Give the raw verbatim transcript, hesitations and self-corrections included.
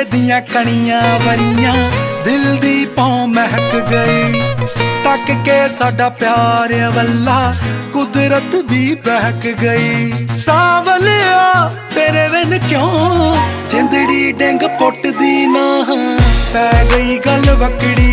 दियां कणियां वरियां दिल दी पौं महक गई। तक के साडा प्यार अवल्ला कुदरत भी बहक गई। सावलिया तेरे बिन क्यों जिंदड़ी डिंग पुट दी ना पै गई गल वकड़ी